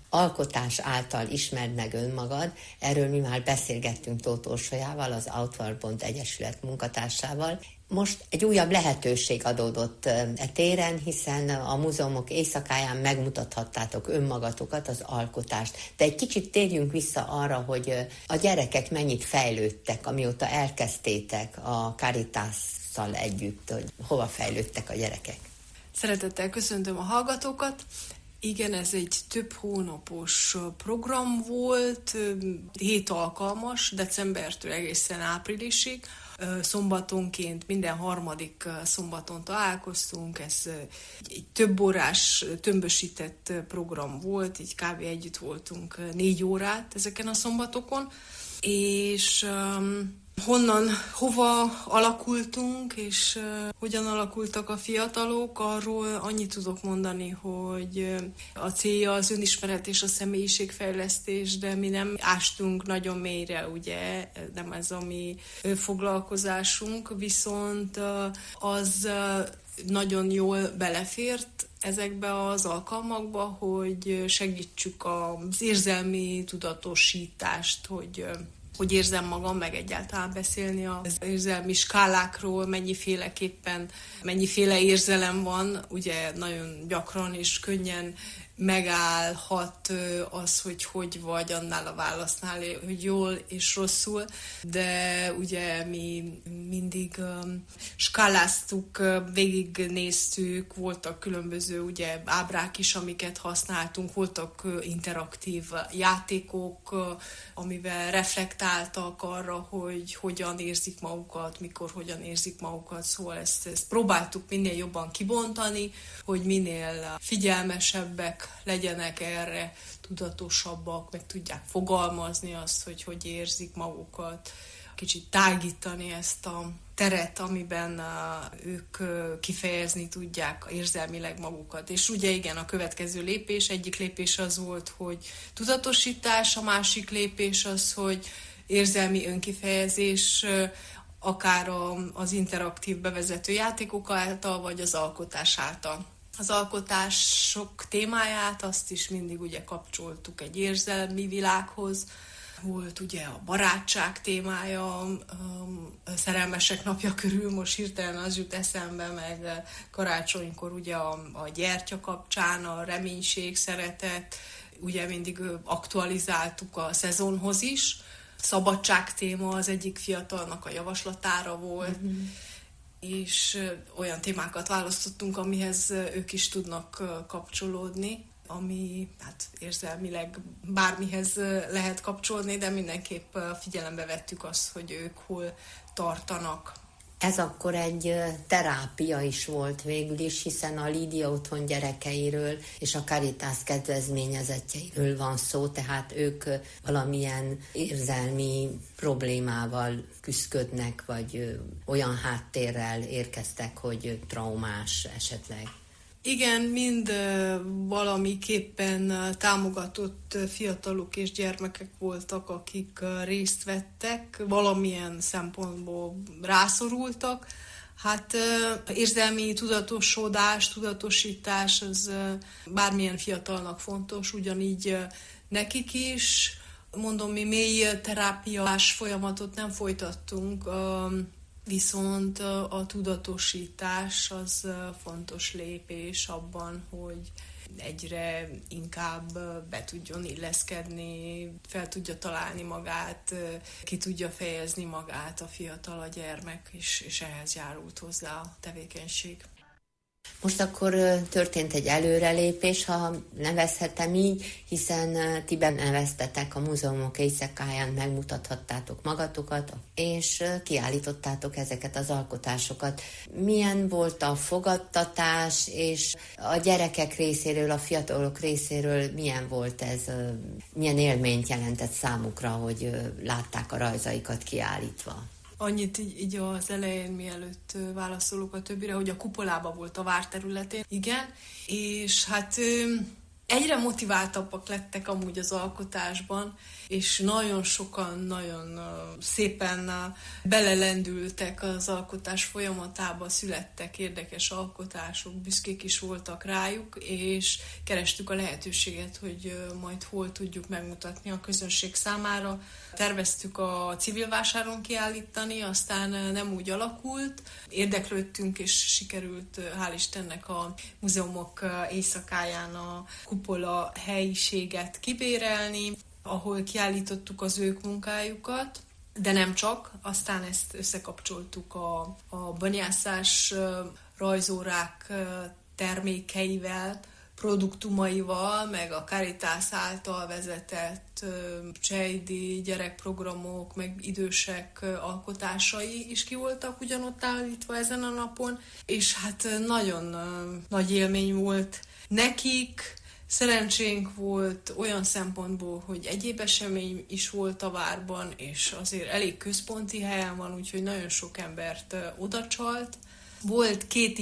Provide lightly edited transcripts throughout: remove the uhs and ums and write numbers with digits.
alkotás által ismerd meg önmagad. Erről mi már beszélgettünk Tóth Orsolyával, az Outward Bound Egyesület munkatársával. Most egy újabb lehetőség adódott téren, hiszen a múzeumok éjszakáján megmutathattátok önmagatokat, az alkotást. De egy kicsit térjünk vissza arra, hogy a gyerekek mennyit fejlődtek, amióta elkezdtétek a Caritásszal együtt, hogy hova fejlődtek a gyerekek. Szeretettel köszöntöm a hallgatókat. Igen, ez egy több hónapos program volt, 7 alkalmas, decembertől egészen áprilisig. Szombatonként, minden harmadik szombaton találkoztunk, ez egy több órás, tömbösített program volt, így kb. Együtt voltunk 4 órát ezeken a szombatokon, és hova alakultunk, és hogyan alakultak a fiatalok, arról annyit tudok mondani, hogy a célja az önismeret és a személyiségfejlesztés, de mi nem ástunk nagyon mélyre, ugye, nem ez a mi foglalkozásunk, viszont az nagyon jól belefért ezekbe az alkalmakba, hogy segítsük az érzelmi tudatosítást, hogy érzem magam, meg egyáltalán beszélni az érzelmi skálákról, mennyiféle érzelem van, ugye nagyon gyakran és könnyen megállhat az, hogy vagy annál a válasznál, hogy jól és rosszul, de ugye mi mindig skáláztuk, végignéztük, voltak különböző ugye ábrák is, amiket használtunk, voltak interaktív játékok, amivel reflektáltak arra, hogy hogyan érzik magukat, mikor hogyan érzik magukat, szóval ezt próbáltuk minél jobban kibontani, hogy minél figyelmesebbek legyenek erre, tudatosabbak, meg tudják fogalmazni azt, hogy érzik magukat, kicsit tágítani ezt a teret, amiben ők kifejezni tudják érzelmileg magukat. És ugye igen, a következő lépés, egyik lépés az volt, hogy tudatosítás, a másik lépés az, hogy érzelmi önkifejezés, akár az interaktív bevezető játékok által, vagy az alkotás által. Az alkotások témáját azt is mindig ugye kapcsoltuk egy érzelmi világhoz. Volt ugye a barátság témája, a szerelmesek napja körül, most hirtelen az jut eszembe, meg karácsonykor ugye a gyertya kapcsán a reménység, szeretet, ugye mindig aktualizáltuk a szezonhoz is. Szabadság téma az egyik fiatalnak a javaslatára volt, és olyan témákat választottunk, amihez ők is tudnak kapcsolódni, ami hát érzelmileg bármihez lehet kapcsolódni, de mindenképp figyelembe vettük azt, hogy ők hol tartanak. Ez akkor egy terápia is volt végül is, hiszen a Lídia Otthon gyerekeiről és a Caritas kedvezményezettjeiről van szó, tehát ők valamilyen érzelmi problémával küszködnek, vagy olyan háttérrel érkeztek, hogy traumás esetleg. Igen, mind valamiképpen támogatott fiatalok és gyermekek voltak, akik részt vettek, valamilyen szempontból rászorultak. Hát érzelmi tudatosodás, tudatosítás, az bármilyen fiatalnak fontos, ugyanígy nekik is. Mondom, mi mély terápiás folyamatot nem folytattunk, viszont a tudatosítás az fontos lépés abban, hogy egyre inkább be tudjon illeszkedni, fel tudja találni magát, ki tudja fejezni magát a fiatal, a gyermek, és ehhez járult hozzá a tevékenység. Most akkor történt egy előrelépés, ha nevezhetem így, hiszen ti beneveztetek a múzeumok éjszakáján, megmutathattátok magatokat, és kiállítottátok ezeket az alkotásokat. Milyen volt a fogadtatás, és a gyerekek részéről, a fiatalok részéről milyen volt ez, milyen élményt jelentett számukra, hogy látták a rajzaikat kiállítva? Annyit így az elején, mielőtt válaszolok a többire, hogy a kupolában volt a várterületén, igen, és hát Egyre motiváltabbak lettek amúgy az alkotásban, és nagyon sokan nagyon szépen belelendültek az alkotás folyamatába, születtek érdekes alkotások, büszkék is voltak rájuk, és kerestük a lehetőséget, hogy majd hol tudjuk megmutatni a közönség számára. Terveztük a civil vásáron kiállítani, aztán nem úgy alakult. Érdeklődtünk, és sikerült, hál' Istennek, a múzeumok éjszakáján a kupola helyiséget kibérelni, ahol kiállítottuk az ők munkájukat, de nem csak, aztán ezt összekapcsoltuk a banyászás rajzórák termékeivel, produktumaival, meg a Caritas által vezetett csejdi gyerekprogramok, meg idősek alkotásai is ki voltak ugyanott állítva ezen a napon, és hát nagyon nagy élmény volt nekik. Szerencsénk volt olyan szempontból, hogy egyéb esemény is volt a várban, és azért elég központi helyen van, úgyhogy nagyon sok embert odacsalt. Volt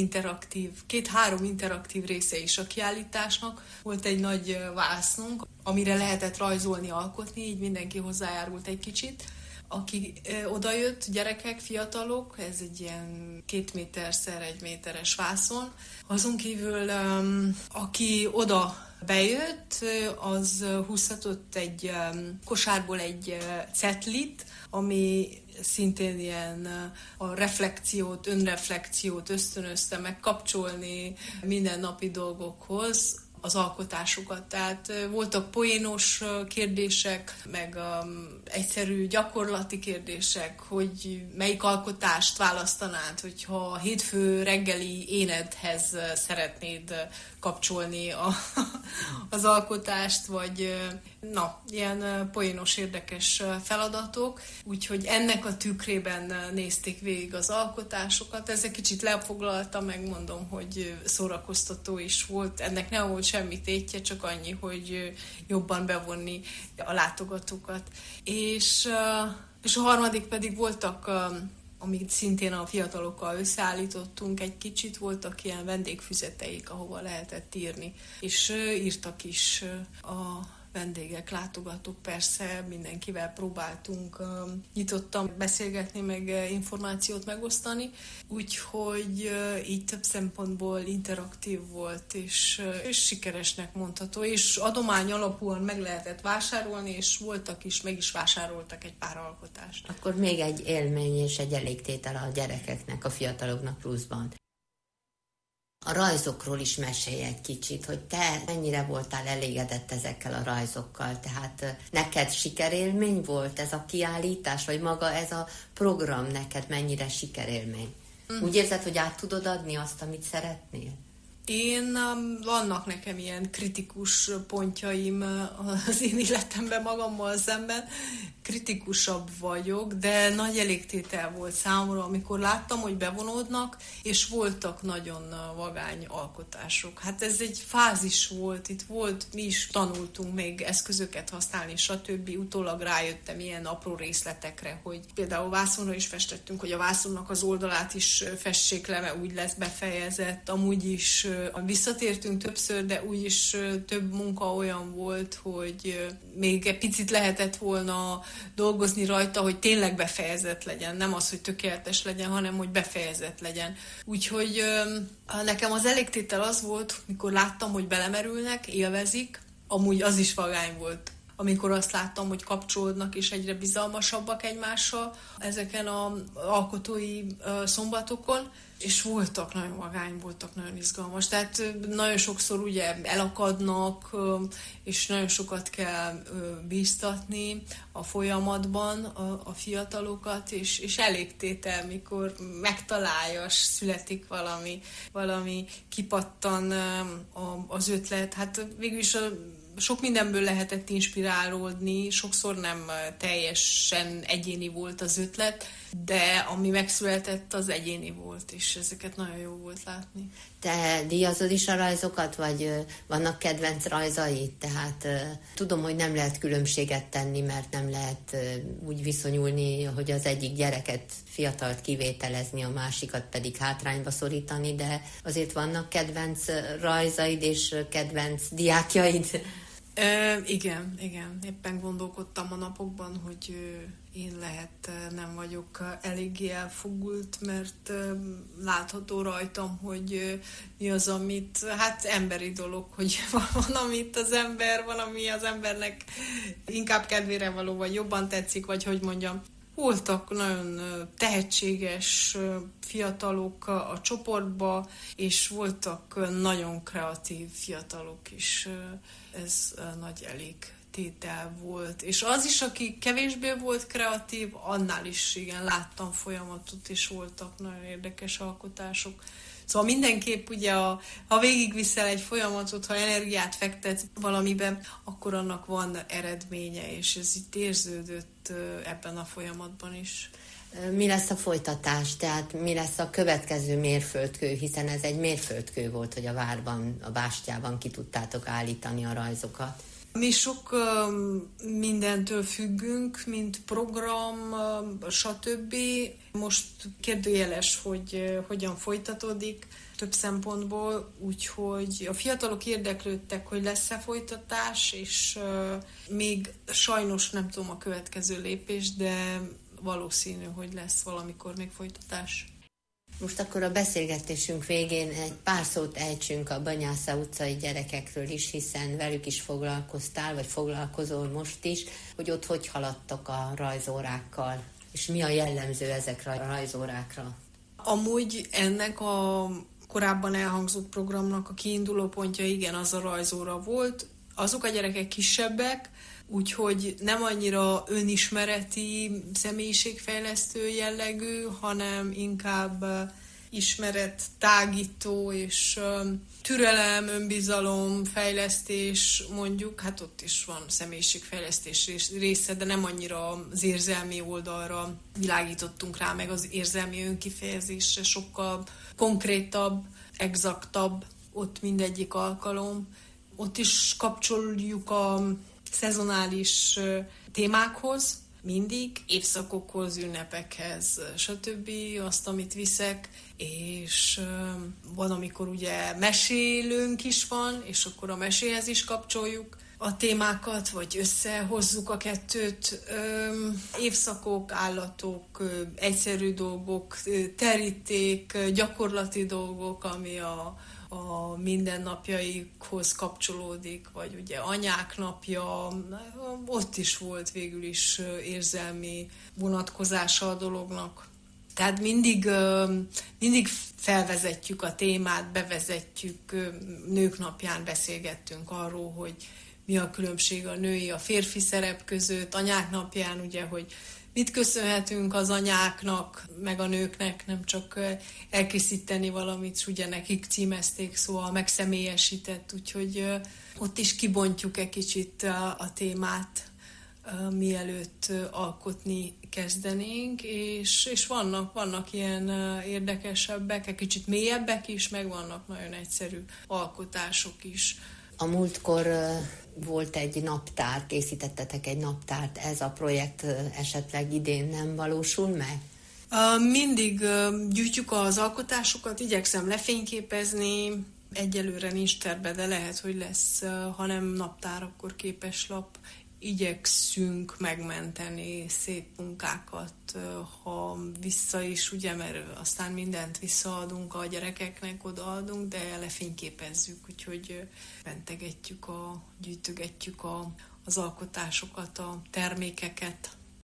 két-három interaktív része is a kiállításnak. Volt egy nagy vásznunk, amire lehetett rajzolni, alkotni, így mindenki hozzájárult egy kicsit. Aki odajött, gyerekek, fiatalok, ez egy ilyen 2 méterszer 1 méteres vászon. Azon kívül, aki oda bejött, az húzhatott egy kosárból egy cetlit, ami szintén ilyen a reflexiót, önreflexiót ösztönözte meg kapcsolni mindennapi dolgokhoz az alkotásukat. Tehát voltak poénos kérdések, meg egyszerű gyakorlati kérdések, hogy melyik alkotást választanád, hogyha a hétfő reggeli énedhez szeretnéd kapcsolni az alkotást, vagy ilyen poénos, érdekes feladatok. Úgyhogy ennek a tükrében nézték végig az alkotásokat. Ezzel kicsit lefoglaltam, megmondom, hogy szórakoztató is volt. Ennek nem volt semmi tétje, csak annyi, hogy jobban bevonni a látogatókat. És a harmadik pedig voltak, amit szintén a fiatalokkal összeállítottunk egy kicsit, voltak ilyen vendégfüzeteik, ahova lehetett írni. És írtak is a vendégek, látogatók, persze mindenkivel próbáltunk nyitottan beszélgetni, meg információt megosztani, úgyhogy így több szempontból interaktív volt, és sikeresnek mondható, és adomány alapúan meg lehetett vásárolni, és voltak is, meg is vásároltak egy pár alkotást. Akkor még egy élmény és egy elégtétel a gyerekeknek, a fiataloknak pluszban. A rajzokról is mesélj egy kicsit, hogy te mennyire voltál elégedett ezekkel a rajzokkal. Tehát neked sikerélmény volt ez a kiállítás, vagy maga ez a program neked mennyire sikerélmény? Úgy érzed, hogy át tudod adni azt, amit szeretnél? Vannak nekem ilyen kritikus pontjaim az én életemben magammal szemben. Kritikusabb vagyok, de nagy elégtétel volt számomra, amikor láttam, hogy bevonódnak, és voltak nagyon vagány alkotások. Hát ez egy fázis volt, itt volt, mi is tanultunk még eszközöket használni, stb. Utólag rájöttem ilyen apró részletekre, hogy például vászonra is festettünk, hogy a vászonnak az oldalát is fessék le, mert úgy lesz befejezett, amúgy is visszatértünk többször, de úgyis több munka olyan volt, hogy még egy picit lehetett volna dolgozni rajta, hogy tényleg befejezett legyen. Nem az, hogy tökéletes legyen, hanem hogy befejezett legyen. Úgyhogy nekem az elégtétel az volt, mikor láttam, hogy belemerülnek, élvezik, amúgy az is vagány volt. Amikor azt láttam, hogy kapcsolódnak és egyre bizalmasabbak egymással ezeken az alkotói szombatokon, és voltak nagyon vagány, voltak nagyon izgalmas. Tehát nagyon sokszor ugye elakadnak, és nagyon sokat kell bíztatni a folyamatban a fiatalokat, és elégtétel, mikor megtalálja, születik valami kipattan az ötlet. Hát végülis sok mindenből lehetett inspirálódni, sokszor nem teljesen egyéni volt az ötlet, de ami megszületett, az egyéni volt, és ezeket nagyon jó volt látni. Te díjazod is a rajzokat, vagy vannak kedvenc rajzaid? Tehát tudom, hogy nem lehet különbséget tenni, mert nem lehet úgy viszonyulni, hogy az egyik gyereket, fiatalt kivételezni, a másikat pedig hátrányba szorítani, de azért vannak kedvenc rajzaid és kedvenc diákjaid? Igen. Éppen gondolkodtam a napokban, hogy én nem vagyok eléggé elfogult, mert látható rajtam, hogy mi az, amit, hát emberi dolog, hogy van, amit az ember, van, ami az embernek inkább kedvére való, vagy jobban tetszik, vagy hogy mondjam. Voltak nagyon tehetséges fiatalok a csoportba, és voltak nagyon kreatív fiatalok is. Ez nagy elégtétel volt. És az is, aki kevésbé volt kreatív, annál is igen, láttam folyamatot, és voltak nagyon érdekes alkotások. Szóval mindenképp ugye, ha végigviszel egy folyamatot, ha energiát fektetsz valamiben, akkor annak van eredménye, és ez itt érződött ebben a folyamatban is. Mi lesz a folytatás? Tehát mi lesz a következő mérföldkő? Hiszen ez egy mérföldkő volt, hogy a várban, a bástyában ki tudtátok állítani a rajzokat. Mi sok mindentől függünk, mint program, stb. Most kérdőjeles, hogy hogyan folytatódik több szempontból, úgyhogy a fiatalok érdeklődtek, hogy lesz-e folytatás, és még sajnos nem tudom a következő lépés, de valószínű, hogy lesz valamikor még folytatás. Most akkor a beszélgetésünk végén egy pár szót ejtsünk a Banyásza utcai gyerekekről is, hiszen velük is foglalkoztál, vagy foglalkozol most is, hogy ott hogy haladtok a rajzórákkal, és mi a jellemző ezekre a rajzórákra? Amúgy ennek a korábban elhangzott programnak a kiinduló pontja igen, az a rajzóra volt. Azok a gyerekek kisebbek, úgyhogy nem annyira önismereti, személyiségfejlesztő jellegű, hanem inkább ismeret tágító és türelem, önbizalom, fejlesztés mondjuk, hát ott is van személyiségfejlesztés része, de nem annyira az érzelmi oldalra világítottunk rá, meg az érzelmi önkifejezésre, sokkal konkrétabb, exaktabb ott mindegyik alkalom. Ott is kapcsoljuk a szezonális témákhoz, mindig, évszakokhoz, ünnepekhez, stb. Azt, amit viszek, és van, amikor ugye mesélőnk is van, és akkor a meséhez is kapcsoljuk a témákat, vagy összehozzuk a kettőt. Évszakok, állatok, egyszerű dolgok, teríték, gyakorlati dolgok, ami a mindennapjaikhoz kapcsolódik, vagy ugye anyák napja, ott is volt végül is érzelmi vonatkozása a dolognak. Tehát mindig felvezetjük a témát, bevezetjük, nők napján beszélgettünk arról, hogy mi a különbség a női, a férfi szerep között, anyák napján ugye, hogy mit köszönhetünk az anyáknak, meg a nőknek, nem csak elkészíteni valamit, ugye nekik címezték, szóval megszemélyesített, úgyhogy ott is kibontjuk egy kicsit a témát, mielőtt alkotni kezdenénk, és vannak ilyen érdekesebbek, egy kicsit mélyebbek is, meg vannak nagyon egyszerű alkotások is. A múltkor volt egy naptár, készítettetek egy naptárt, ez a projekt esetleg idén nem valósul meg? Mindig gyűjtjük az alkotásokat, igyekszem lefényképezni, egyelőre nincs terve, de lehet, hogy lesz, ha nem naptár, akkor képeslap. Igyekszünk megmenteni szép munkákat, ha vissza is, ugye, mert aztán mindent visszaadunk a gyerekeknek, odaadunk, de lefényképezzük, úgyhogy mentegetjük, gyűjtögetjük az alkotásokat, a termékeket.